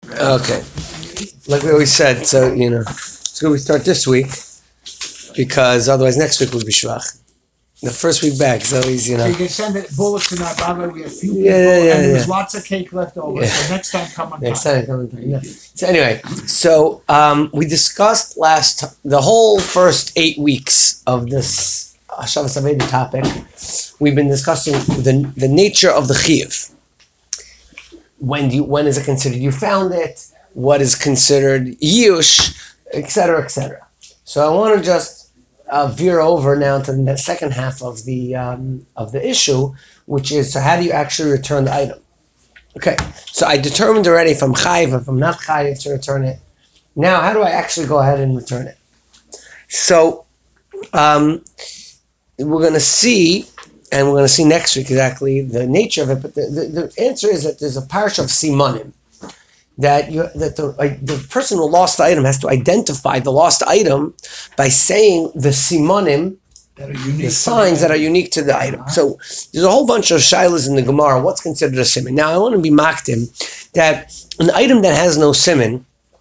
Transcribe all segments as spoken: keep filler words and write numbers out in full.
Okay. Like we always said, so, you know, it's good we start this week because otherwise next week will be Shvach. The first week back is always, you know. So you can send it bullets in that. By the way, we have a few people, Yeah, yeah, yeah, and there's yeah. lots of cake left over. Yeah. So next time, come on Next time. time, come on time. Yeah. So anyway, so um, we discussed last the whole first eight weeks of this Hashavas Aveda topic. We've been discussing the the nature of the chiyuv. When do you, when is it considered you found it? What is considered yush, et cetera, et cetera. So I want to just uh, veer over now to the second half of the um, of the issue, which is so how do you actually return the item? Okay, so I determined already if I'm chayiv, if I'm not chayiv to return it. Now, how do I actually go ahead and return it? So um, we're going to see, and we're going to see next week exactly the nature of it. But the, the, the answer is that there's a parish of simanim that you that the uh, the person who lost the item has to identify the lost item by saying the simanim, That are unique the signs that are unique to the item. So there's a whole bunch of shilas in the Gemara. What's considered a siman? Now I want to be makdim that an item that has no siman.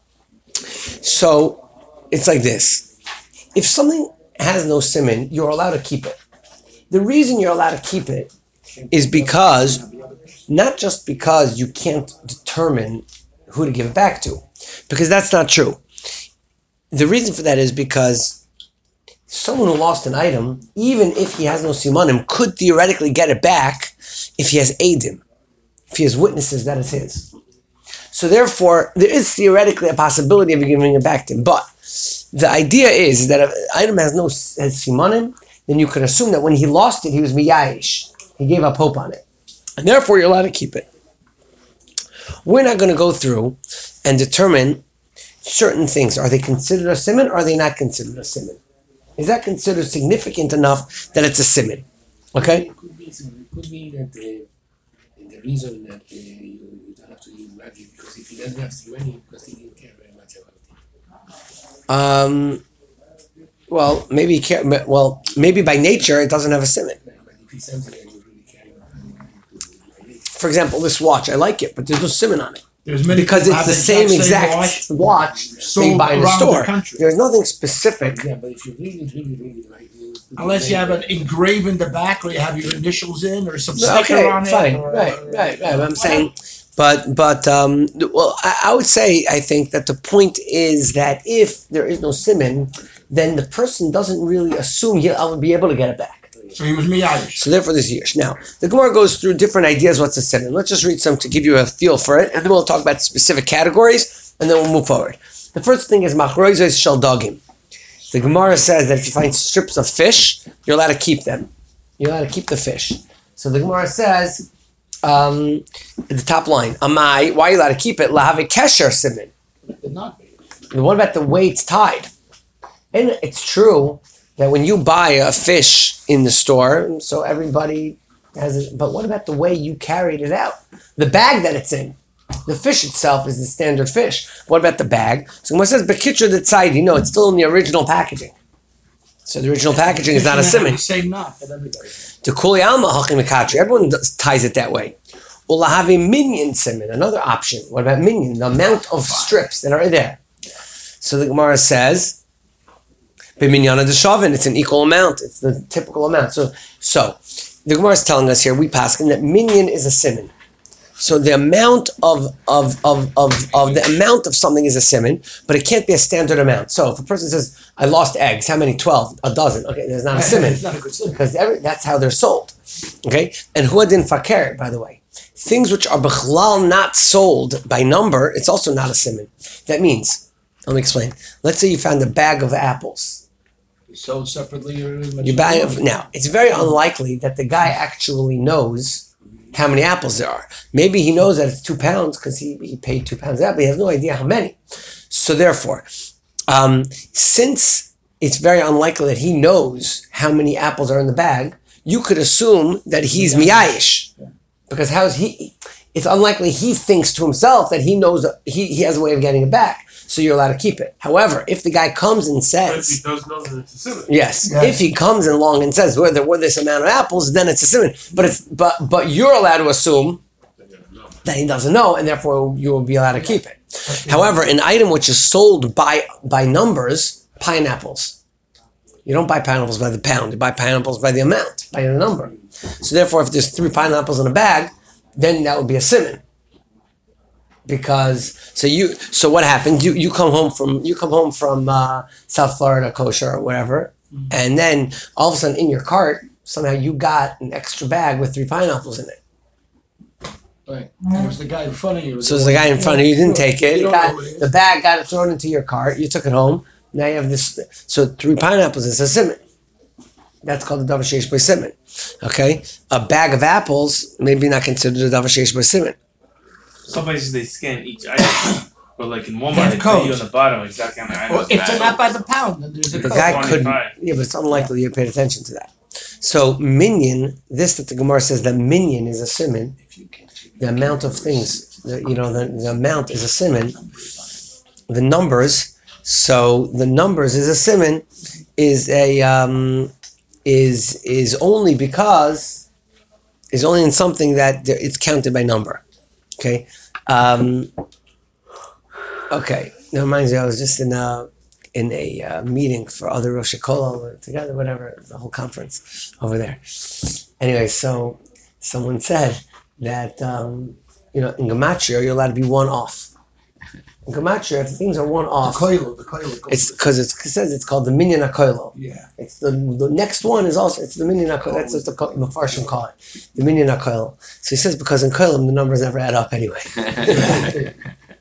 So it's like this: if something has no siman, you're allowed to keep it. The reason you're allowed to keep it is because not just because you can't determine who to give it back to, because that's not true. The reason for that is because someone who lost an item, even if he has no simanim, could theoretically get it back if he has eidim, if he has witnesses that it's his. So therefore, there is theoretically a possibility of giving it back to him. But the idea is that if an item has no has simanim, then you could assume that when he lost it, he was miyayish. He gave up hope on it. And therefore, you're allowed to keep it. We're not going to go through and determine certain things. Are they considered a siman or are they not considered a siman? Is that considered significant enough that it's a siman? Okay? It could be, it could be that uh, the reason that uh, you, you don't have to give money because if he doesn't have to money because he didn't care very much about it. Um, well, maybe he can't, well, maybe by nature it doesn't have a siman. Yeah, but if it's something that you really care about, For example, this watch, I like it, but there's no siman on it. There's many Because people it's have the same exact watch watch sold being bought in the around store. the country. There's nothing specific. yeah, but if you really, really, really like you Unless you have an engrave in the back, or you have your initials in, or some No, sticker okay, on it. fine, or- right, right, right. I'm saying, but but um, well, I, I would say I think that the point is that if there is no siman, then the person doesn't really assume he'll be able to get it back. So he was miyayish. So therefore, there's years. Now the Gemara goes through different ideas. What's a siman? Let's just read some to give you a feel for it, and then we'll talk about specific categories, and then we'll move forward. The first thing is machroizos shel dagim. The Gemara says that if you find strips of fish, you're allowed to keep them. You're allowed to keep the fish. So the Gemara says, um, the top line, Amai, why are you allowed to keep it? Lahave kesher siman. did not be. What about the way it's tied? And it's true that when you buy a fish in the store, so everybody has it, but what about the way you carried it out? The bag that it's in. The fish itself is the standard fish. What about the bag? So when it says Bekitcher the Tzayid, you know, it's still in the original packaging. So the original packaging is not a siman. Same knot, but everybody. To Kuli Alma Hachim Mekatri, everyone does, ties it that way. Ulahave minyan siman, another option. What about minyan? The amount of strips that are there. So the Gemara says, B'minyana deshavin, it's an equal amount. It's the typical amount. So, so the Gemara is telling us here, we paskin that minyan is a siman. So the amount of of, of of of the amount of something is a siman, but it can't be a standard amount. So if a person says, "I lost eggs," how many? Twelve, a dozen. Okay, there's not a siman. It's not a good siman. Because every, that's how they're sold. Okay, and huadin fakir, by the way, things which are bichlal not sold by number, it's also not a siman. That means, let me explain. Let's say you found a bag of apples. Sold separately or You buy now. It's very unlikely that the guy actually knows how many apples there are. Maybe he knows that it's two pounds because he, he paid two pounds of apple. He has no idea how many. So therefore, um, since it's very unlikely that he knows how many apples are in the bag, you could assume that he's miyayish. Because how is he? It's unlikely he thinks to himself that he knows he, he has a way of getting it back. So you're allowed to keep it. However, if the guy comes and But if says, he does know that it's a siman. yes, Yes. if he comes along and says, well, there were this amount of apples, then it's a siman. But it's but but you're allowed to assume that he doesn't know, and therefore you will be allowed to keep it. However, an item which is sold by by numbers, pineapples. You don't buy pineapples by the pound. You buy pineapples by the amount, by the number. So therefore, if there's three pineapples in a bag, then that would be a simon. Because so you so what happens? You you come home from you come home from uh, South Florida kosher or whatever, and then all of a sudden in your cart somehow you got an extra bag with three pineapples in it. Right. It was the guy in front of you. So there's a guy in front of you, you didn't take it. You You don't got, know what it is. the bag got it thrown into your cart. You took it home. Now you have this. So three pineapples is a simon. That's called the davar sheish by simon. Okay, a bag of apples maybe not considered a davar sheish by simon. Some places they scan each item, but like in They Walmart, have they tell you codes. on the bottom exactly how many Or items. if they're not by the pound, then there's a The code. guy couldn't. twenty-five. Yeah, but it's unlikely you paid attention to that. So minion, this that the Gemara says that minion is a simon. The amount of things, the, you know, the, the amount is a simon. The numbers, so the numbers is a simon, is a um, is is only because is only in something that there- it's counted by number. Okay, um, okay. That reminds me, I was just in a in a uh, meeting for other Rosh Hashanah together, whatever, the whole conference over there. Anyway, so someone said that um, you know in gematria you're allowed to be one off. In gematria, if things are one The off, koilo, the koilo. it's because it says it's called the minyan hakoilo. Yeah. It's the the next one is also it's the minyan hakoilo. That's what the ko- the Farshim call it, the minyan hakoilo. So he says because in koilim the numbers never add up anyway. It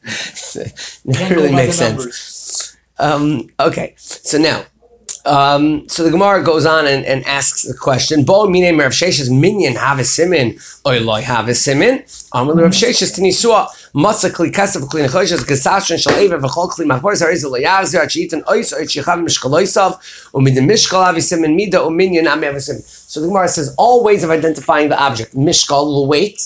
Can't really go by makes the sense. numbers. Um, okay, so now, um, so the Gemara goes on and, and asks the question: Bo mine Rav Sheshes minyan have a simin, oy loy have a simin. Amar Rav Sheshes tinisua matzah kli kasef kli nechoshes gesashon shal eva v'chol kli machboris harizel loyazir achitin ois ois yichav mishkaloisav umid mishkal have a simin mida uminyan am have a simin. So the Gemara says all ways of identifying the object: mishkal, the weight;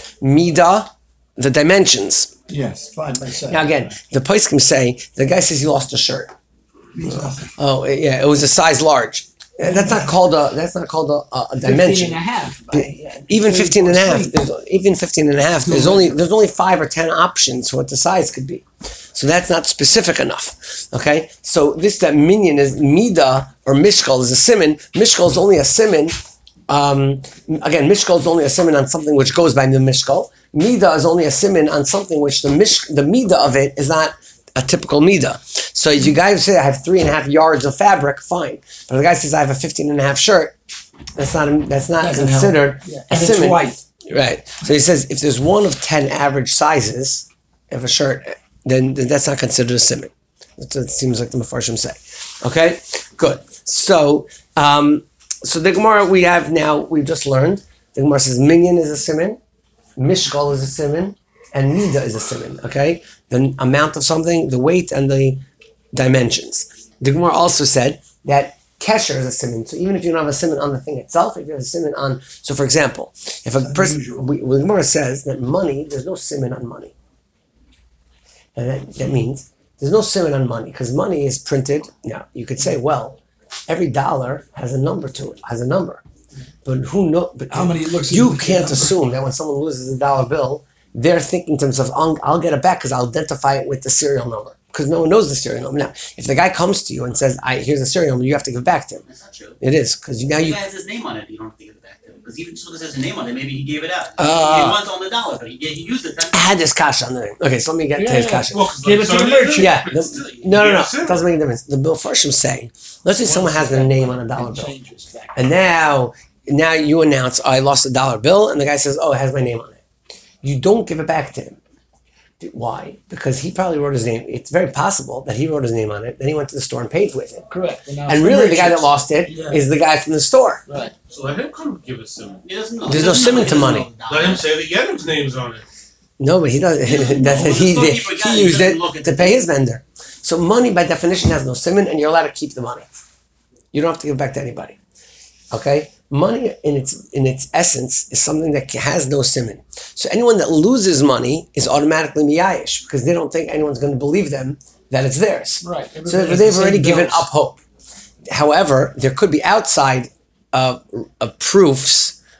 mida, the dimensions. Yes, fine, by saying. Now again, the poskim say the guy says he lost a shirt. Means nothing. Oh yeah, it was a size large. Uh, That's not called a. That's not called a, a, a Fifteen dimension. and a half. by- yeah, Even thirty fifteen and a half. feet. There's, even fifteen and a half. There's only there's only five or ten options for what the size could be. So that's not specific enough. Okay. So this that minion is mida or mishkal is a simon. Mishkal is only a simon. Um, again, mishkal is only a simon on something which goes by the mishkal. Mida is only a simon on something which the mish the mida of it is not a typical mida. So if you guys say I have three and a half yards of fabric, fine. But if the guy says I have a fifteen and a half shirt, that's not a, that's not Doesn't considered help. Yeah. a And it's simon. white. Right. So he says if there's one of ten average sizes of a shirt, then, then that's not considered a simon. That's what it seems like the Mefarshim say. Okay? Good. So um, so the Gemara we have now, we've just learned, the Gemara says minyan is a simon, mishkal is a simon, and mida is a simon. Okay? The amount of something, the weight, and the dimensions. The Gemara also said that kesher is a simon. So even if you don't have a simon on the thing itself, if you have a simon on, so for example, if a person, unusual. we, well, the Gemara says that money, there's no simon on money. And that, that means there's no simon on money because money is printed. Now, you could say, well, every dollar has a number to it, has a number. But who knows? But How many looks you at the can't number? assume that when someone loses a dollar bill, they're thinking to themselves, I'll, I'll get it back because I'll identify it with the serial number. Because no one knows the serial number. Now, if the guy comes to you and says, I, here's the serial number, you have to give it back to him. That's not true. It is, because now If you... the guy has his name on it, you don't have to give it back to him. Because even just because it has his name on it, maybe he gave it out. Ah. he wants on the dollar, but he, he used it. I had this cash on there. Okay, so let me get to Yeah, his yeah. cash. Well, 'cause Give like, it to so the it is- merchant. Yeah, but the- still, you no, no, get no, a simon. doesn't make a difference. The Bill Farshim say, let's say someone has their name on a dollar It bill. changes back. And now, now you announce, oh, I lost a dollar bill, and the guy says, oh, it has my name on it. You don't give it back to him. Why? Because he probably wrote his name. It's very possible that he wrote his name on it. Then he went to the store and paid with it. Correct. now And for really, the guy that merchants- lost it is Yeah. the guy from the store. Right. So let him come give us simon. He doesn't know. There's He no doesn't simon know. He to doesn't money. know the Let him dollar. say the Yedim's name's on it. No, but he does. That No, he some did, people, he yeah, he used doesn't it look at to the- pay his vendor. So money, by definition, has no simon, and you're allowed to keep the money. You don't have to give it back to anybody. Okay, money in its in its essence is something that has no simon. So anyone that loses money is automatically miyayish because they don't think anyone's going to believe them that it's theirs. Right. So Everybody has they've the already same given bills. up hope. However, there could be outside uh, uh, proofs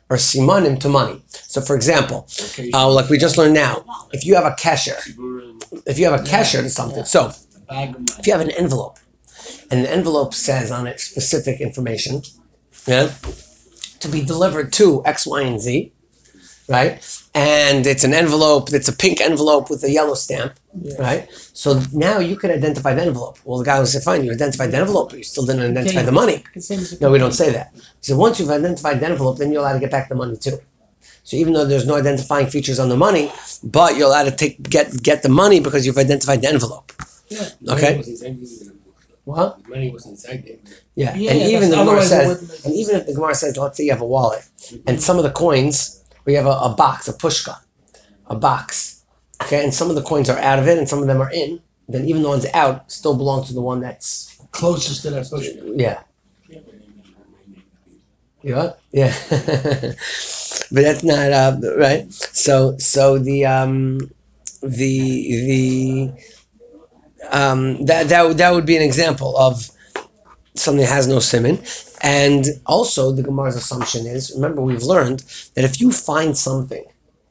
or simanim to money. So, for example, Okay. uh, like we just learned now, if you have a kesher, if you have a kesher to something, so Bag of money. if you have an envelope, and the envelope says on it specific information, yeah, to be delivered to X, Y, and Z, right? And it's an envelope, it's a pink envelope with a yellow stamp, right? So now you can identify the envelope. Well, the guy will say, fine, you identified the envelope, but you still didn't identify the money. No, we don't say that. So once you've identified the envelope, then you're allowed to get back the money too. So even though there's no identifying features on the money, but you're allowed to take get get the money because you've identified the envelope. Yeah. the Okay. money was inside the envelope. What? The money was inside the envelope. Yeah, Yeah, and yeah, even that's- the Gemara otherwise it says, wouldn't make and even if the Gemara says, let's say you have a wallet, and some of the coins, we have a, a box, a pushka, a box, okay, and some of the coins are out of it, and some of them are in. Then even the ones out still belong to the one that's Closest to that social. yeah, Yeah, but I mean, I mean, yeah, yeah. But that's not uh, right. So so the um the the um that that that would be an example of something that has no siman. And also the Gemara's assumption is, remember we've learned that if you find something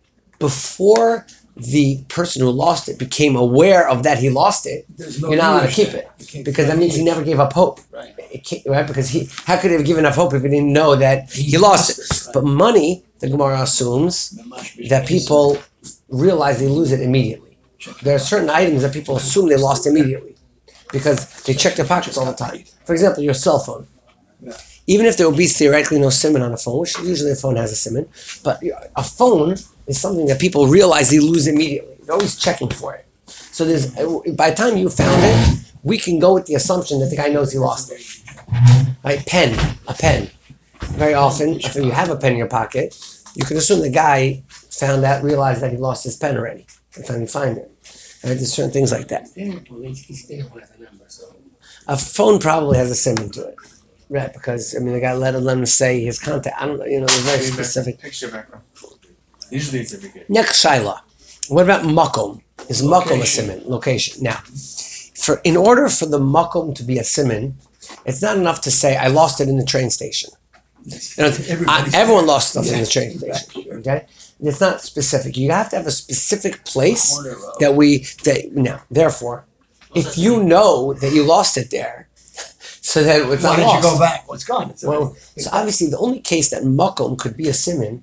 before the person who lost it became aware of that he lost it, There's no you're not allowed to use keep there. it You can't because that means he never gave up hope. Right. It can't, right? Because he, how could he have given up hope if he didn't know that he, He lost lost it? it, right. But money, the Gemara assumes There must be that a people realize they lose it immediately. There are certain items that people assume they lost immediately because they check their pockets all the time. For example, your cell phone. Yeah. Even if there would be theoretically no siman on a phone, which usually a phone has a siman, but a phone is something that people realize they lose immediately. They're always checking for it. So there's by the time you found it, we can go with the assumption that the guy knows he lost it. Right? Pen, a pen. Very often, if you have a pen in your pocket, you can assume the guy found out, realized that he lost his pen already by the time you find it. Right? There's certain things like that. Then, well, each each telephone has a number, so A phone probably has a siman to it. Right, because I mean the guy let him, let him say his contact. I don't know, you know, they're very specific. Picture background. Usually it's every good. Next shaila. What about makom? Is makom a Location. siman? Location. Now, for in order for the makom to be a siman, it's not enough to say I lost it in the train station. You know, I, Everybody's- everyone lost stuff in Yeah, the train right, station. sure. Okay, it's not specific. You have to have a specific place Corner row. that we that now. Therefore, if you know that you lost it there, so that it's Why not did lost. you go back? Well, it's gone. It's Well, so obviously the only case that makom could be a siman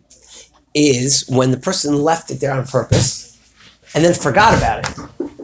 is when the person left it there on purpose and then forgot about it.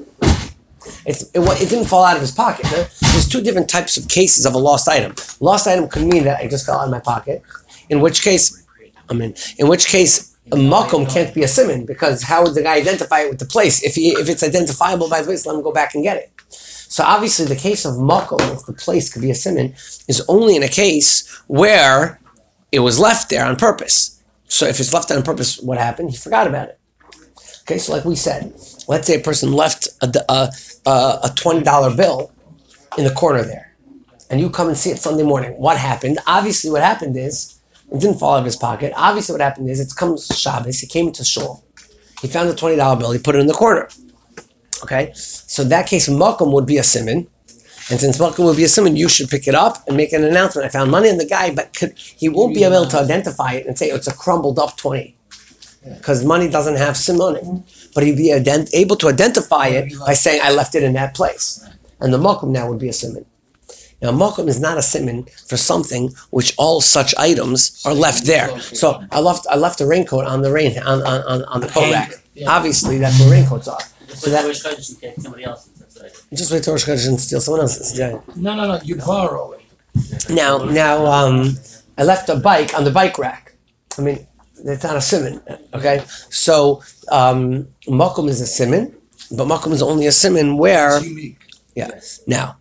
It's, it, wa- it didn't fall out of his pocket. Huh? There's two different types of cases of a lost item. Lost item could mean that it just fell out of my pocket, in which case, I mean, in which case a makom can't be a siman because how would the guy identify it with the place? If he if it's identifiable by the place, let him go back and get it. So obviously the case of makom, if the place could be a siman, is only in a case where it was left there on purpose. So if it's left there on purpose, what happened? He forgot about it. Okay, so like we said, let's say a person left a, a, a, a twenty dollar bill in the corner there, and you come and see it Sunday morning. What happened? Obviously what happened is, it didn't fall out of his pocket. Obviously what happened is, it comes Shabbos, he came to shul, he found the twenty dollar bill, he put it in the corner. Okay, so in that case, makom would be a siman, and since makom would be a siman, you should pick it up and make an announcement. I found money in the guy, but could, he won't be able to identify it and say, oh, it's a crumbled up twenty, because money doesn't have simanim. But he'd be ident- able to identify it by saying, I left it in that place, and the makom now would be a siman. Now, makom is not a siman for something which all such items are left there. So I left I left a raincoat on the rain on on, on, on the coat rack. Obviously, that's where raincoats are. Just So like that- Rosh Chodesh, you take somebody else's, that's right. Just wait till Rosh Chodesh and steal someone else's. Yeah. No, no, no. You borrow it. Now, now, um, I left a bike on the bike rack. I mean, it's not a siman, okay? So, um, makom is a siman, but makom is only a siman where, It's unique. yeah. Now,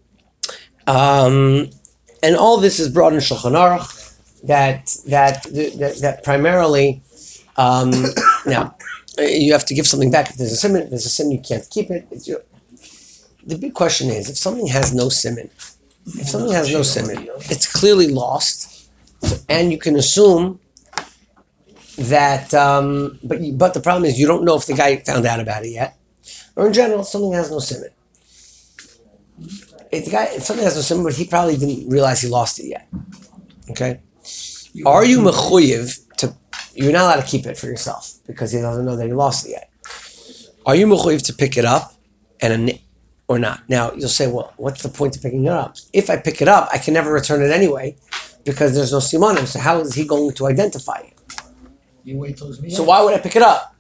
um, and all this is brought in Shulchan Aruch, that that that, that primarily, um, now, you have to give something back if there's a siman. If there's a siman, you can't keep it. It's your, the big question is, if something has no siman, if something has no siman, it's clearly lost, and you can assume that. Um, but you, but the problem is you don't know if the guy found out about it yet, or in general, something has no siman. If the guy, if something has no siman, but he probably didn't realize he lost it yet. Okay, are you mechuyev to you're not allowed to keep it for yourself because he doesn't know that he lost it yet. Are you mechuyev to pick it up and a, or not? Now you'll say, well, what's the point of picking it up? If I pick it up, I can never return it anyway because there's no simanim. So how is he going to identify it? You wait till it's So why would I pick it up?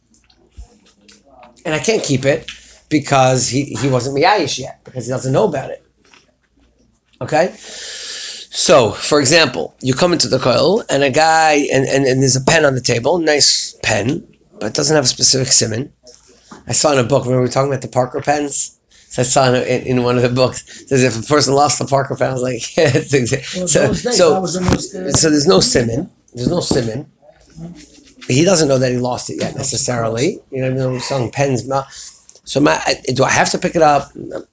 And I can't keep it because he, he wasn't miyayish yet because he doesn't know about it. Okay? So, for example, you come into the koil and a guy, and, and, and there's a pen on the table, nice pen, but it doesn't have a specific siman. I saw in a book, when we were talking about the Parker pens, so I saw in, in, in one of the books, it says if a person lost the Parker pen, I was like, yeah, it's exactly. Well, So, those days, so, that was the most, uh, so there's no siman, there's no siman. He doesn't know that he lost it yet necessarily. You know, we're selling pens. So my, do I have to pick it up?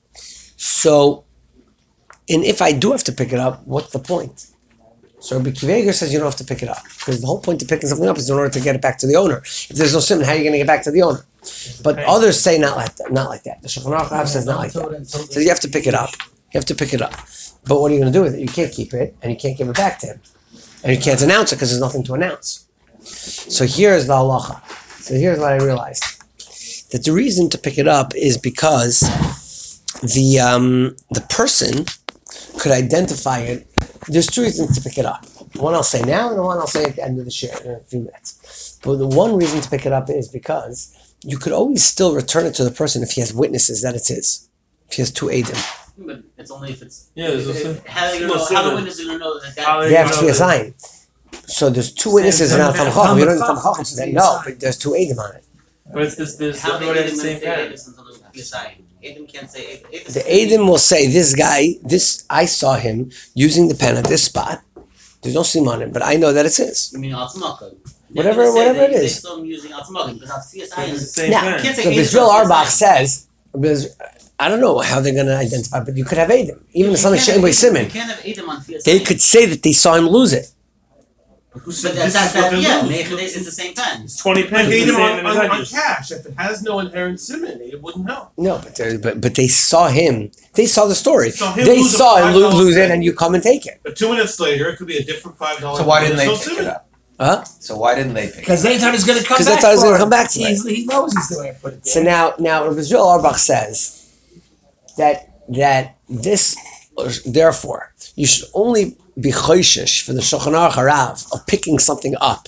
So, and if I do have to pick it up, what's the point? So Rabbi Akiva Eiger says you don't have to pick it up because the whole point of picking something up is in order to get it back to the owner. If there's no simon, how are you going to get back to the owner? But Okay. others say not like that. Not like that. The Shulchan Aruch Rav says not like that. So you have to pick it up. You have to pick it up. But what are you going to do with it? You can't keep it, and you can't give it back to him, and you can't announce it because there's nothing to announce. So here's the halacha. So here's what I realized: that the reason to pick it up is because the um, the person could identify it. There's two reasons to pick it up. One I'll say now, and the one I'll say at the end of the share in a few minutes. But the one reason to pick it up is because you could always still return it to the person if he has witnesses that it's his. If he has two eidim. But it's only if it's. Yeah, there's if- no if- How are you no gonna know? How the simon. witness is gonna know that How that? They have know to be a that- sign. So there's two witnesses in Al Tamachachim. You don't need Tamachachim to say no, but there's two eidim on it. But it's this, there's How everybody many has the same say pen. Edis until the sign? Edom can't say Edis. The eidim will say, this guy, this I saw him using the pen at this spot. There's no sim on it, but I know that it's his. You mean Atzmakim? Whatever- whatever it They is. still using Atzmakim because Atzmakim It's the is. same Now, pen. Can't say So Edom Bizril without Arbach sign. says, because I don't know how they're going to identify, but you could have eidim. Even You if something can't shame have by Edom- Simon. You can't have Edom on T S I. They could say that they saw him lose it. But that's that's that. Yeah, Mechadesh is the same pen. It's twenty pens. Paid It's him the on, same on, in on the cash. If it has no inherent simon, it wouldn't help. No, but, they're- but but they saw him. They saw the story. Saw him They lose a saw him five lo- dollar lose it, thing. and you come and take it. But two minutes later, it could be a different five dollars. So why didn't they pick it up? Huh? So why didn't they pick it Because up? they thought he's going to come 'Cause back. they thought he was for gonna it. come back to He's- He knows he's doing it. But So now, now Rabbi Israel Arbach says that that this, therefore, you should only be choishish for the Shulchan Aruch Harav of picking something up.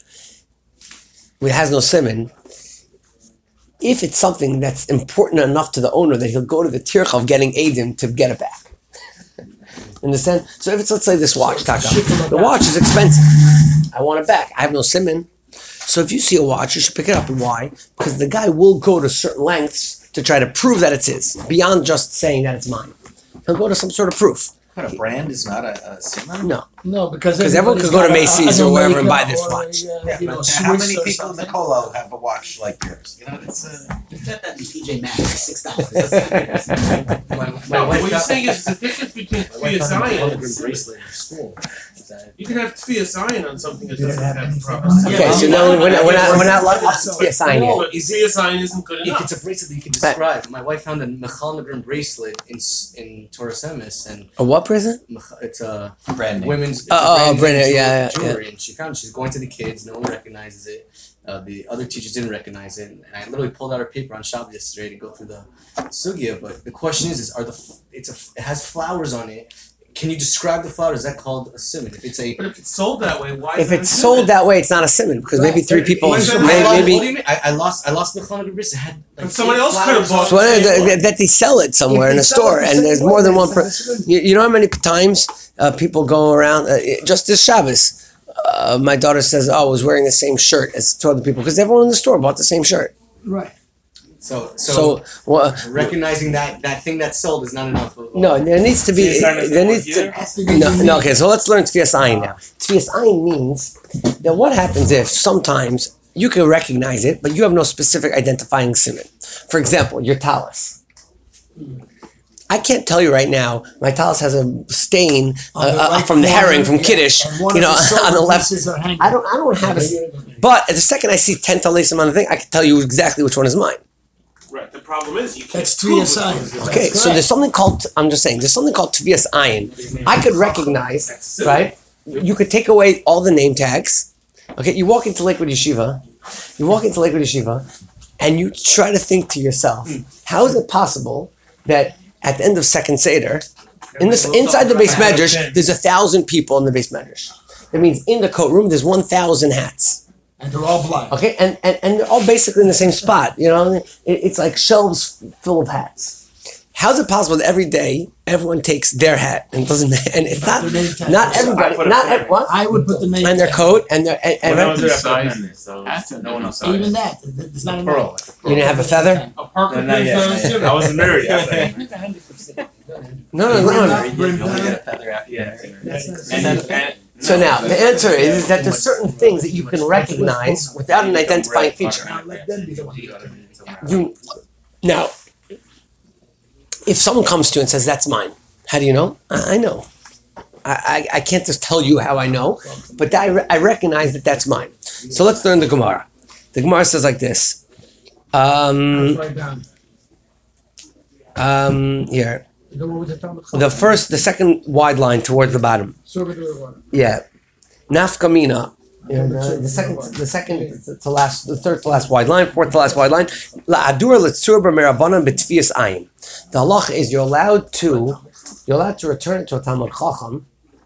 It has no simon. If it's something that's important enough to the owner that he'll go to the tircha of getting Adim to get it back. Understand? So if it's, let's say this watch, Taka, the watch is expensive. I want it back. I have no simon. So if you see a watch, you should pick it up. And why? Because the guy will go to certain lengths to try to prove that it's his, beyond just saying that it's mine. He'll go to some sort of proof. But a brand is not a, a simon? No. no, because 'Cause everyone could go to everybody's got Macy's a- or an wherever and buy American this or a, watch. uh, Yeah, you know, but Swiss how many or people in the something. Colo have a watch like yours? You know, it's uh, You got that in T J Maxx, six dollars. No, what you're saying is the difference between Tfiya Zion and simon. bracelet in school. You can have Tfiya Zion on something that You doesn't don't have have anything proper on it. simon. Okay, so now we're not, we're not, we're not like to be a sign No, here. but Tfiya Zion isn't good If enough. it's a bracelet that you can describe, my wife found a Michal Nagrin bracelet in s- in Torah Semis, and A what present? Mich- it's a brand name. women's. It's Oh, a oh, brand brand name name, yeah, jewelry, yeah, jewelry, and she found it. She's going to the kids. No one recognizes it. Uh, the other teachers didn't recognize it, and I literally pulled out her paper on Shabbos yesterday to go through the sugya. But the question is: Is are the f- it's a it has flowers on it? Can you describe the flowers? Is that called a simon? If it's a But if it's sold that way, why? If is it it's a sold simon? that way, it's not a simon because maybe three people, Why is it- maybe, Well, What do maybe you mean? I, I lost I lost the Nagrin bracelet. It had like But somebody eight else could have flowers bought on so it. what- that, that they sell it somewhere If in they a sell store, it the and same there's way, more than then one it's not person. a simon. You, you know how many times uh, people go around? Uh, just this Shabbos, uh, my daughter says, "Oh, I was wearing the same shirt as two other people because everyone in the store bought the same shirt." Right. So so, So, well, recognizing that that thing that's sold is not enough. Of, no, there needs to be. Tfias Ayin is There the needs word to. here? Has to be No, unique. no, okay, so let's learn Tfias Ayin now. Tfias Ayin means that what happens if sometimes you can recognize it, but you have no specific identifying simon. For example, your talus. I can't tell you right now, my talus has a stain uh, On the uh, right from the corner, herring, from yeah, Kiddush, and one you of know, the silver on the left. pieces are hanging. I don't, I don't have a, but the second I see ten talisim on the thing, I can tell you exactly which one is mine. Right. The problem is you can't. That's prove Tfiya which one Zion. is yours. Okay, That's so correct. there's something called, I'm just saying, there's something called Tvias Ayin. I could recognize, right? You could take away all the name tags, Okay, you walk into Lakewood Yeshiva, you walk into Lakewood Yeshiva, and you try to think to yourself, how is it possible that at the end of Second Seder, in this inside the base medrash, there's a thousand people in the base medrash. That means in the coat room, there's one thousand hats. And they're all blind. Okay, and, and, and they're all basically in the same spot. You know, it, it's like shelves full of hats. How's it possible that every day everyone takes their hat and doesn't? And it's not not everybody, not ev- what? I would put the name And their tag. coat and their and, and When I was there, I Size. put it, so That's a- no one else saw Even it. that, th- th- there's not A a pearl, name. like a you pearl. didn't have a feather. A Parker No, not yet. I wasn't married yet. No, no, no. no. You only get a feather after. Yeah. That's not- And then, and, So now the answer is that there's certain things that you can recognize without an identifying feature. Now let them be the one. You now, if someone comes to you and says that's mine, how do you know? I, I know. I, I, I can't just tell you how I know, but I, re- I recognize that that's mine. So let's learn the Gemara. The Gemara says like this. Um, Right down. um, here, You know what was the Talmud the Chacham? first, the second wide line towards the bottom. Serve it to everyone. Yeah, nafkamina. You know, the, the second, the second to last, the third to last wide line, fourth to last wide line. La'adur letzur b'merabanan b'tfias ayin. The halacha is you're allowed to, you're allowed to return it to a Talmud Chacham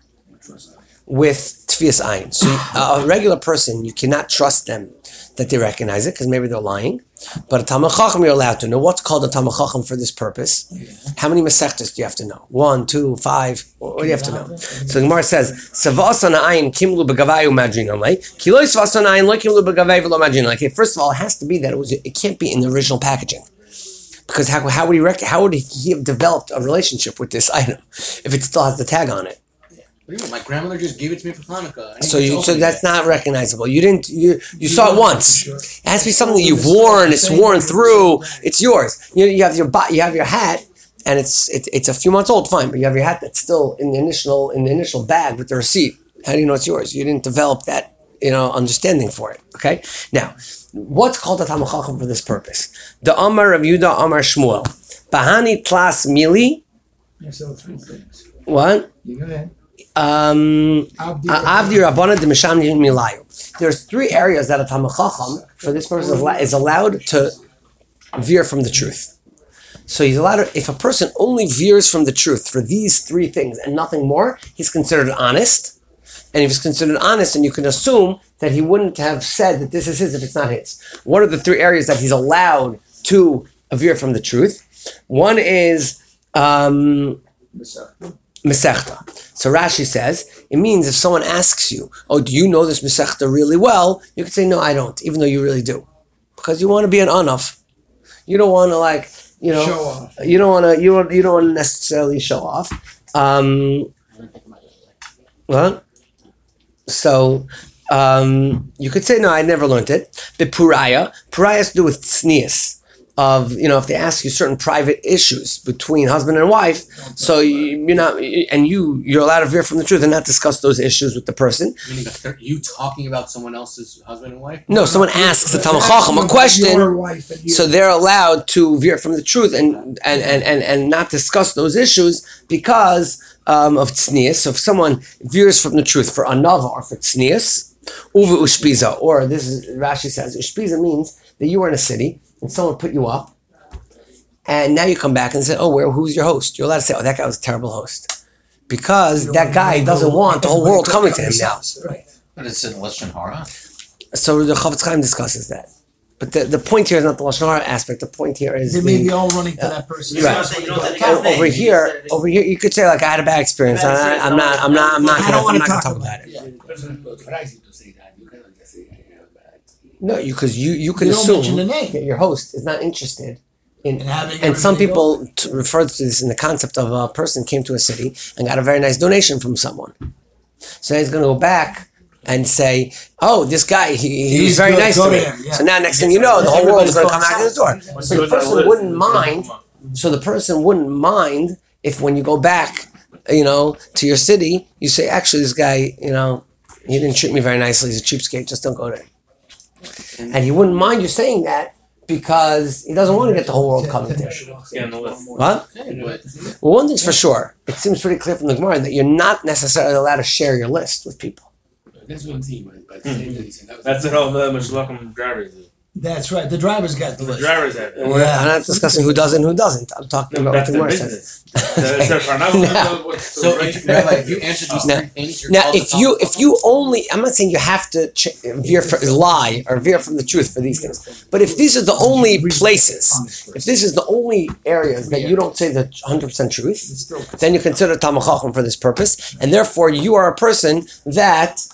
with tfias ayin. So a regular person, you cannot trust them that they recognize it because maybe they're lying. But a Talmud Chacham you're allowed to know. What's called a Talmud Chacham for this purpose? How many Masechtas do you have to know? One, two, five. What do you have to know? So the Gemara says, "Savasana ayin kimlu begavayu madrin alay. Kiloi savasana ayin lo kimlu begavayu v'lo madrin alay." Okay, first of all, it has to be that it was. It can't be in the original packaging, because how, how would he rec- How would he have developed a relationship with this item if it still has the tag on it? My grandmother just gave it to me for Hanukkah. I didn't So get to you, open so it that's yet. not recognizable. You didn't. You you saw it once. It has to be something that you've worn. It's worn through. It's yours. You you have your bo- you have your hat, and it's it, it's a few months old. Fine, but you have your hat that's still in the initial in the initial bag with the receipt. How do you know it's yours? You didn't develop that you know understanding for it. Okay. Now, what's called a Talmud Chacham for this purpose? The Amar of Yuda Amar Shmuel. Bahani tlas mili. So three things. What? You go ahead. Um. Abdi Avdi Rabbana de Misham Milayu. There's three areas that a Talmud Chacham, for this purpose, is allo- is allowed to veer from the truth. So he's allowed to, if a person only veers from the truth for these three things and nothing more, he's considered honest. And if he's considered honest, then you can assume that he wouldn't have said that this is his if it's not his. What are the three areas that he's allowed to veer from the truth? One is um, Masechta. So Rashi says, it means if someone asks you, oh, do you know this Masechta really well? You can say, no, I don't, even though you really do. Because you want to be an anav. You don't want to like, you know, Show off. you don't want to, you don't, you don't want to necessarily show off. Um, what? So, um, you could say, no, I never learned it. The Puraya, Puraya has to do with tznius. Of, you know, if they ask you certain private issues between husband and wife, so you, you're not, and you, you're allowed to veer from the truth and not discuss those issues with the person. Meaning, are you talking about someone else's husband and wife? No, someone asks the Talmud Chacham a Your question, wife and you. so they're allowed to veer from the truth and and and and, and not discuss those issues because um, of tznius. So if someone veers from the truth for anava or for tznius, uva ushpiza, or this is Rashi says ushpiza means that you were in a city and someone put you up, and now you come back and say, "Oh, where? Who's your host?" You're allowed to say, "Oh, that guy was a terrible host," because that guy doesn't want the whole world coming to him now. Right. But it's in Lashon Hara. So the Chavetz Chaim discusses that. But the, the point here is not the Lashon Hara aspect. The point here is They may the, be all running to that person. You know Right. what I'm saying? You know what I'm o- saying? over here. Over here, you could say like I had a bad experience. I, I'm not. I'm not. I'm not. I Gonna, don't I'm want not to gonna talk talk about about it. it. Yeah. crazy to say that. You cannot just say I have bad. No, you because you you could You don't mention assume the name. that your host is not interested in. And having And some everybody go- people t- refer to this in the concept of a person came to a city and got a very nice donation from someone. So he's going to go back and say, "Oh, this guy, he, he was He's very good, nice go to to me." him, yeah. So now, next thing you know, the whole world is going to come Everybody's out of the door. So the person wouldn't mind. So the person wouldn't mind if when you go back, you know, to your city, you say, "Actually, this guy, you know, he didn't treat me very nicely. He's a cheapskate. Just don't go there." And he wouldn't mind you saying that because he doesn't want to get the whole world coming to him. Yeah, on the list. What? Well, one thing's for sure. It seems pretty clear from the Gemara that you're not necessarily allowed to share your list with people. Depends what team, right? But the same thing he said, that was- That's what all the Mishlochim drivers do. That's right. The drivers got the The list. drivers have it. We're, I'm not discussing who does and who doesn't. I'm talking No, about that's what the their Gemara says. business. That's their parnasa. What's the So right if, thing? like, if you answer these Now- three things, you're Now, called if a you Talmud if you only, I'm not saying you have to ch- veer from lie or veer from the truth for these things, but if these are the only places, if this is the only areas that you don't say the one hundred percent truth, then you consider Talmud Chacham for this purpose, and therefore you are a person that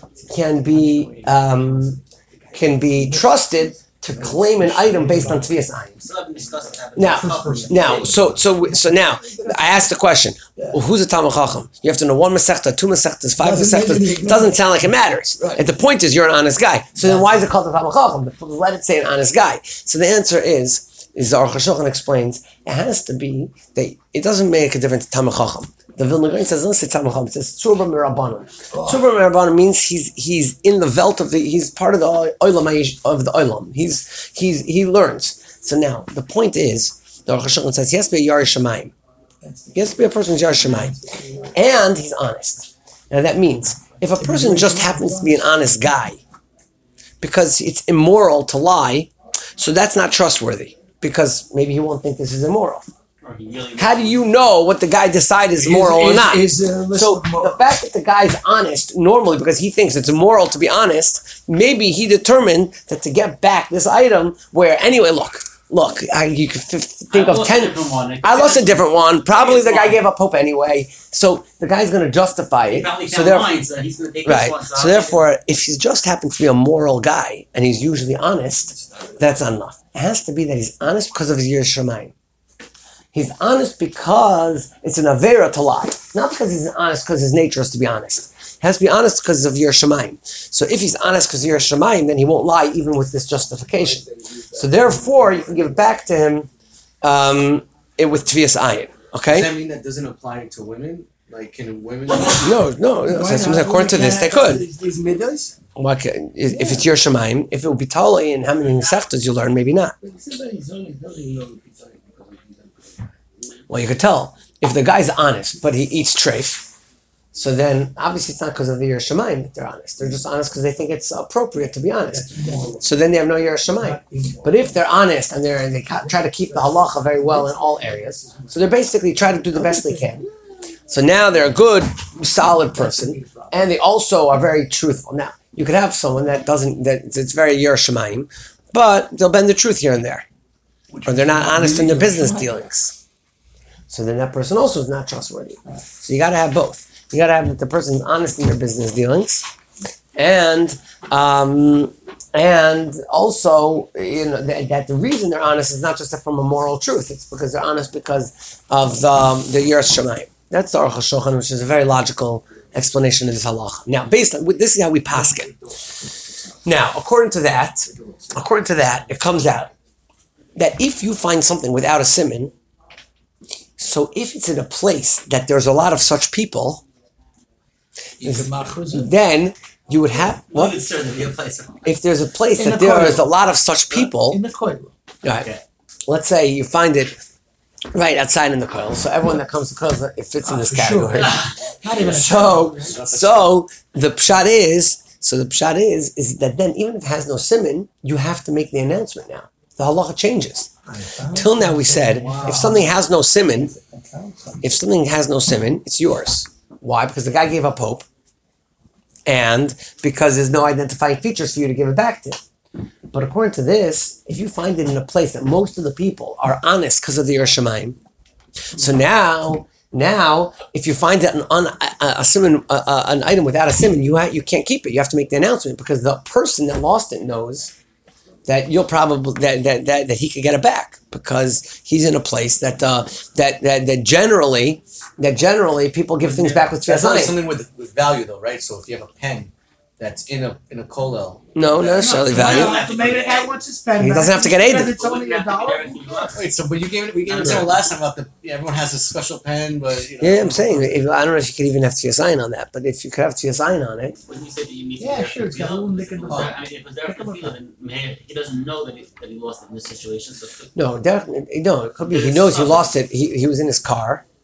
can be um, can be trusted to claim an item based on Tvias Ayin. We still haven't discussed that. Now, now, so so so now, I asked the question: who's a Talmud Chacham? You have to know one Masechta, two Masechtas, five Doesn't Masechtas. make any- It doesn't sound like it matters. Right. And the point is, you're an honest guy. So then, why is it called a Talmud Chacham? Let it say an honest guy. So the answer is, is the Aruch HaShulchan explains, it has to be that it doesn't make a difference to Talmud Chacham. The Vilna Gaon says, don't say Talmud Chacham, it says Tzurba Mirabanan. Tzurba Mirabanan means he's he's in the velt of the, he's part of the Olam Hayish- of the Olam. He's he's he learns. So now the point is, the Aruch HaShulchan says he has to be a Yarei Shamayim. He has to be a person who's Yarei Shamayim, and he's honest. Now that means if a person just happens to be an honest guy, because it's immoral to lie, so that's not trustworthy. Because maybe he won't think this is immoral. Or he really How do you know what the guy decides is moral or Is- not? is- is a list So of moral. the fact that the guy's honest normally because he thinks it's immoral to be honest, maybe he determined that to get back this item where anyway, look, look, I, you could f- think I of lost a ten. different one. I lost a different one. Probably the guy Fine. gave up hope anyway. So the guy's going to justify He it. probably So found therefore, mine, so he's gonna take right. this one. So, So I'll therefore, if he just happens to be a moral guy and he's usually honest, that's not enough. It has to be that he's honest because of his Yiras Shamayim. He's honest because it's an avera to lie, not because he's honest because his nature is to be honest. He has to be honest because of Yiras Shamayim. So if he's honest because of Yiras Shamayim, then he won't lie even with this justification. So therefore, you can give it back to him um, it, with Tvias Ayin. Does Okay? that mean that doesn't apply to women? Like, can women? No, no. no. So that's what I'm saying. According to this, they could. These middles? Why can, if it's Yiras Shamayim, if it would be Tali and how many Sechtas you learn, maybe not. But he said that he's only, doesn't even know if he's only because of he's only- Well, you could tell if the guy's honest, but he eats treif. So then, obviously, it's not because of the Yiras Shamayim that they're honest. They're just honest because they think it's appropriate to be honest. So then they have no Yiras Shamayim. But if they're honest and they're and they ca- try to keep the halacha very well in all areas, so they basically try to do the best they can. So now they're a good, solid person, and they also are very truthful. Now you could have someone that doesn't that it's very Yiras Shamayim, but they'll bend the truth here and there, or they're not honest in their business dealings. So then that person also is not trustworthy. So you got to have both. You got to have that the person's honest in their business dealings, and um, and also you know that, that the reason they're honest is not just from a moral truth. It's because they're honest because of the um, the Yiras Shamayim. That's the Aruch HaShulchan, which is a very logical explanation of this halacha. Now, based on this is how we paskin. Now, according to that, according to that, it comes out that if you find something without a siman, so if it's in a place that there's a lot of such people, You can machuz it. then you would have What? what? It's certainly be a place. If there's a place In that the there koil. is a lot of such people, In the koil. right? Okay. Let's say you find it right outside in the coil, so everyone that comes to coil, it fits in this Ah, for sure. category. Not even a So, so the pshat is, so the pshat is, is that then even if it has no siman, you have to make the announcement now. The halacha changes. Till now we said, if something has no siman, if something has no siman, it's yours. Why? Because the guy gave up hope, and because there's no identifying features for you to give it back to. But according to this, if you find it in a place that most of the people are honest because of the Yiras Shamayim, so now, now, if you find that an un, a, a siman, a, a, an item without a siman, you ha- you can't keep it. You have to make the announcement because the person that lost it knows that you'll probably that that, that, that he could get it back because he's in a place that uh, that, that that generally that generally people give things back with That's only tefillin. something with, with value, though, right? So if you have a pen that's in a in a kollel, No, not necessarily value. Maybe I want to spend. He doesn't have to get Because aided. It's only a dollar. wait. So, but you gave it. We gave it to last time about the. Yeah, everyone has a special pen, but you know, Yeah, I'm saying if, I don't know if you could even have tfiyasayin on that, but if you could have tfiyasayin on it, When you said that you need to Yeah, be there sure, for it's got a feel, little nick in the was that- bottom. I mean, if it's there for feel, then man, he doesn't know that he, that he lost it in this situation. So it could- no, definitely no. It could be he knows he lost it. He he was in his car.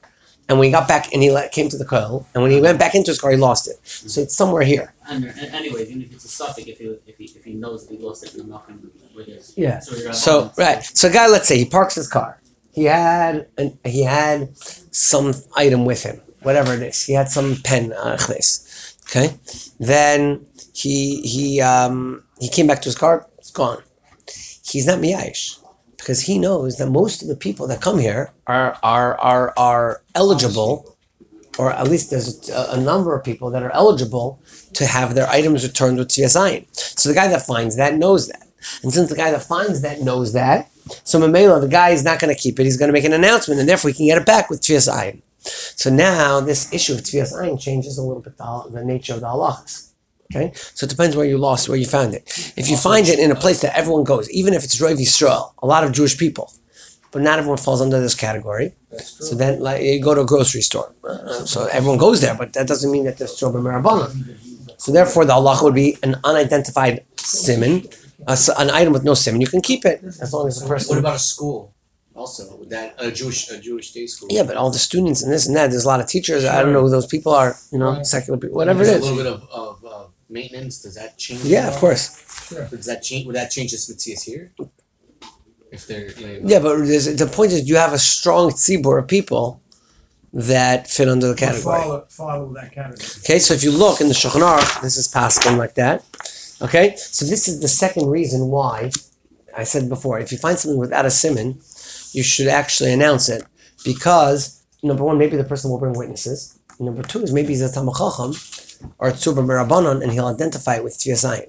And when he got back and he let, came to the koil, and when he went back into his car, he lost it. So it's somewhere here. And, and anyways, even if it's a suffix, if he if he if he knows that he lost it, you're not going to with it. Yeah. So, you're So right. So a guy, let's say he parks his car. He had an, he had some item with him, whatever it is. He had some pen. Uh, okay. Then he he um he came back to his car. It's gone. He's not miyash because he knows that most of the people that come here are are are are eligible, or at least there's a, a number of people that are eligible to have their items returned with Tvias Ayin. So the guy that finds that knows that, and since the guy that finds that knows that, so Mamela, the guy is not going to keep it. He's going to make an announcement, and therefore he can get it back with Tvias Ayin. So now this issue of Tvias Ayin changes a little bit the, the nature of the halachas. Okay, so it depends where you lost, where you found it. If you find it in a place that everyone goes, even if it's Roiv Yisrael, a lot of Jewish people, but not everyone falls under this category. So then, like, you go to a grocery store, uh, so everyone goes there, but that doesn't mean that there's still b'merabbanan. So therefore, the halacha would be an unidentified siman, uh, an item with no siman. You can keep it as long as the person. What about a school? Also, would that a Jewish a Jewish day school? Yeah, but all the students and this and that. There's a lot of teachers. I don't know who those people are. You know, secular people, whatever it There's is. A little bit of, of uh, maintenance. Does that change? Yeah, of course. Does that change? Would that change the smitzias here? If they're you know, Yeah, but there's, the point is you have a strong tzibur of people that fit under the category. Follow, follow that category. Okay, so if you look in the Shulchan Aruch, this is paskin like that. Okay, so this is the second reason why I said before, if you find something without a siman, you should actually announce it, because number one, maybe the person will bring witnesses. Number two is maybe he's a Talmid Chacham or a Tzur B'Merabanan, and he'll identify it with Tvias Ayin.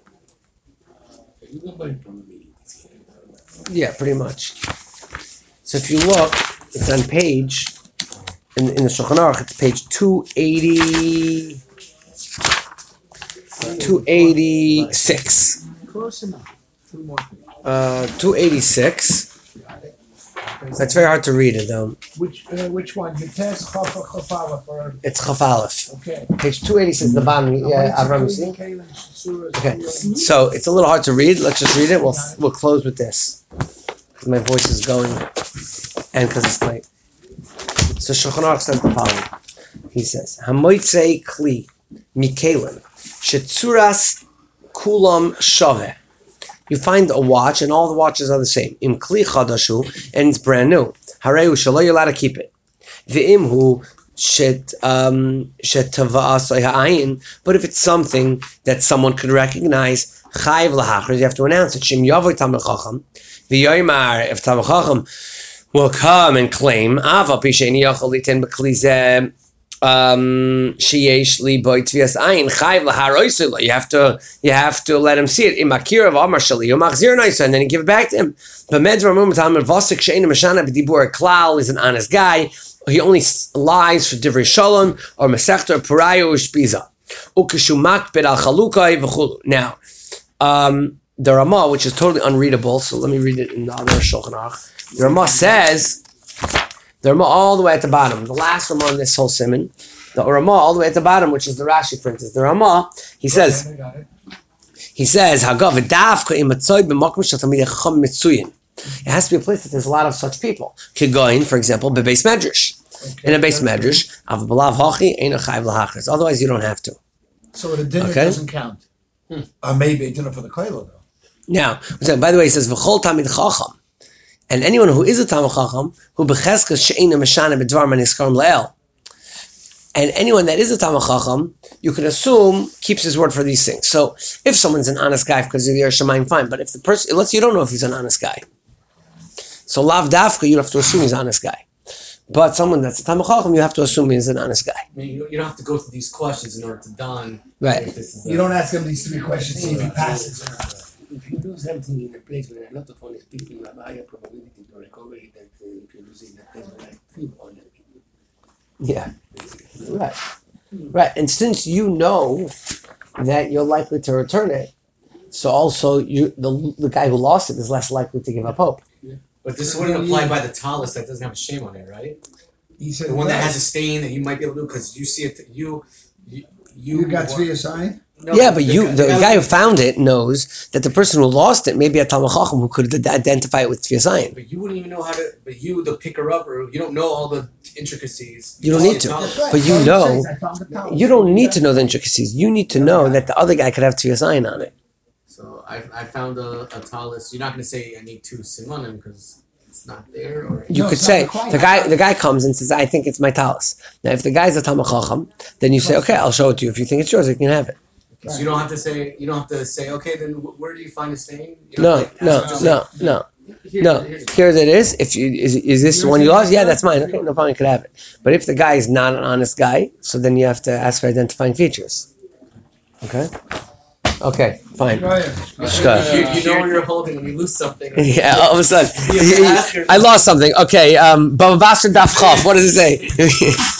Yeah, pretty much. So if you look, it's on page in in the Shulchan Aruch. It's page two eighty, two eighty six. Close enough. Two more. Uh, two eighty six. That's very hard to read it though. Which uh, which one? You test Chafa Chafala for It's Chaf Aleph. okay. Page two eighty six. The bottom. Yeah, Avram, you see? Okay. Okay, so it's a little hard to read. Let's just read it. We'll we'll close with this. My voice is going, and because it's late. So Shulchan Aruch says the following. He says, "Hamoitzei kli mikelim shetzuras kulam shaveh." You find a watch, and all the watches are the same. Im kli chadashu, and it's brand new. Hareu shelo, you're allowed to keep it. V'im hu shet um shetava'asay ha'ayin. But if it's something that someone could recognize, chayiv lahachris, you have to announce it. Shim yavoy Talmid Chacham. V'yoymar, if Talmid Chacham will come and claim, Ava pisheini yachol litin b'kli zeh um sheyesh li boy tvias ayin chayiv laharoisula. You have to you have to let him see it. Imakir of Amar Shali Umachzir Naisa, and then you give it back to him. But Medra Mum Talmid Vasik Sheina Mashana B'Dibur Klal is an honest guy. He only lies for Divrei Shalom or Masechta Purayo Ushpiza. Ukishumak Bid Al Chalukai V'Chulu. Now, um, the Ramah, which is totally unreadable, so let me read it in the other Shulchan Aruch. The Ramah says, the Ramah all the way at the bottom, the last Ramah in this whole siman, the Ramah all the way at the bottom, which is the Rashi print, is the Ramah. He says, he says, Hagav Dafka Imatzoy B'Makom Shel Talmidei Chacham Mitzuyin. It has to be a place that there's a lot of such people. Kigoyin, for example, bebeis medrash. In a base medrash, av b'lav hachi eino chayv lahachris. Otherwise, you don't have to. So the dinner Okay. doesn't count. Hmm. Or maybe a dinner for the koilo though. Now, by the way, he says v'chol tamid chacham, and anyone who is a tamid chacham who becheskas she'eino meshana b'dvar man yiskarim le'el, and anyone that is a tamid chacham, you can assume keeps his word for these things. So, if someone's an honest guy because of the Yerushalayim, fine. But if the person, let's say you don't know if he's an honest guy, so lav dafka, you have to assume he's an honest guy. But someone that's a Talmid Chacham, you have to assume he's an honest guy. I mean, you, you don't have to go through these questions in order to don. Right. if this is You a- don't ask him these three questions, see if he passes or not. If you lose everything in a place where there are a lot of honest people, you have a higher probability to recover it than uh, if you lose it in a place where there are few honest people. Yeah. Right. Right. And since you know that you're likely to return it, so also you the the guy who lost it is less likely to give up hope. But this wouldn't apply by the talus that doesn't have a shame on it, right? He said The one that no. has a stain that you might be able to do because you see it. You, you, you, You got wa- three assigned? No, Yeah, but you, the guy- guy who found it knows that the person who lost it may be a Talmud Chacham who could identify it with Tfias Ayin. But you wouldn't even know how to. But you, the picker up, or you don't know all the intricacies. You don't need to. It's That's But you All he know- says, "I found the towel." You don't need to know the intricacies. You need to know that the other guy could have Tfias Ayin on it. So I, I found a, a talus. You're not gonna say I need two simanim because it's not there. Or You No, could it's not say required. the guy the guy comes and says, "I think it's my talus." Now, if the guy's a Talmud Chacham, then you say, "Okay, I'll show it to you. If you think it's yours, you can have it." so you don't have to say. You don't have to say. Okay, then wh- where do you find this name? You No, don't have to, like, no, ask, just no, like, no, here- no. here's- Here it is. If you is, is this the one you lost? Yeah, that's mine. Okay, no problem. You could have it. But if the guy is not an honest guy, so then you have to ask for identifying features. Okay. Okay. Fine. Go ahead. Shkar. You, you know when you're holding when you lose something. Yeah, all of a sudden, You have to ask her. I lost something. Okay, um, Baba Basra Daf Chaf. What does it say?